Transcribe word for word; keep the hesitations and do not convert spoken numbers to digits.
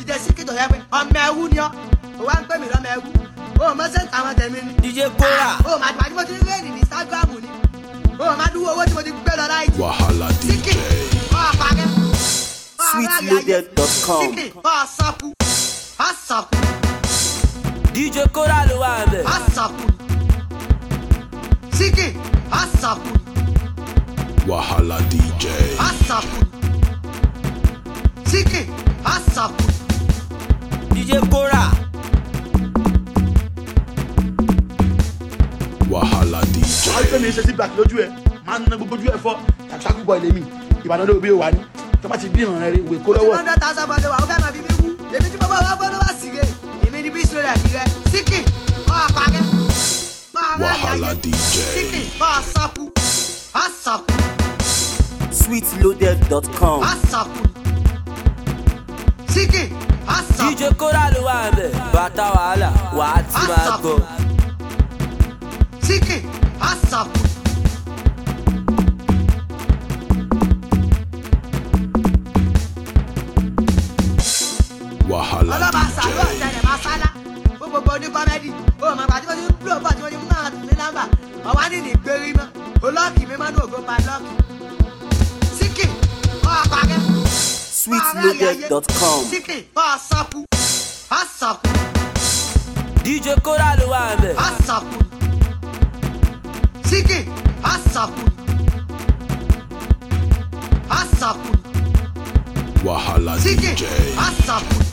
ìdè síkì tó yẹ pé ọmọ ẹwú ni ọ ó wá ń pè mí lọ́mọ ẹwú ó mọ sẹ́ńtà àwọn tẹ̀mí ni. D J Kora. ó máa gbà tí mo ti rí rẹ́ẹ̀dì ní Instagram ni ó máa dúró owó tí mo ti gbé lọ láì jù. Wahala D J. síkì ọ̀ pàkẹ́. sweet loaded dot com. síkì ọ̀ sọ́kù ọ̀ sọ́kù. D J Kora ló wà bẹ̀. ọ̀ sọ́kù. síkì ọ̀ sọ́kù. Wahala D J. ọ̀ sọ́kù. síkì ọ̀ sọ́kù. D J Kora. Wahala D J. àìpé mi ṣe sí black lójú ẹ máa ń ná gbogbo ojú ẹ fọ ṣàkóso bọ ilé mi ìbàdàn ló bí ó wà ní tó bá ti bí ìrànlẹ rẹ ìwé kó lọ́wọ́. hundred thousand bọ́ọ̀lù wa ó fẹ́ máa fi mí wú èmi tí mo bá wá bọ́ọ̀lù wá sí rè èmi ní bí sórí àti rẹ síkì ọ̀ pàkẹ́. Wahala D J. síkì ọ̀ sọ́kù ọ̀ sọ́kù sweet loaded dot com. ọ̀ sọ́kù. síkì ọ̀ D sọ́kù. J Kora ló wà bẹ̀. bàtà wàhálà wàá ti máa gbọ́. síkì ọ̀ sọ́kù. Wahala ọlọ́ba D sàlọ́ J. ọ̀tẹ̀lẹ̀ máa sálá fún gbogbo ní kọ́mẹ́dì ó mọ̀ pàtí mo ti ń bló bọ̀ tí mo ti ń máa tún ní nọ́mbà ọ̀wá ní ní ìgbérí mọ́ olóòkì mi máa ń ògo pa lọ́ọ̀kì. síkì ọ̀ pàkẹ́. sweet loaded dot com. síkì ọ̀ sọ́kù ọ̀ sọ́kù D J Kora ló wà bẹ̀. ọ̀ sọ́kù. síkì ọ̀ sọ́kù ọ̀ sọ́kù. Wahala D síkì J. ọ̀ sọ́kù.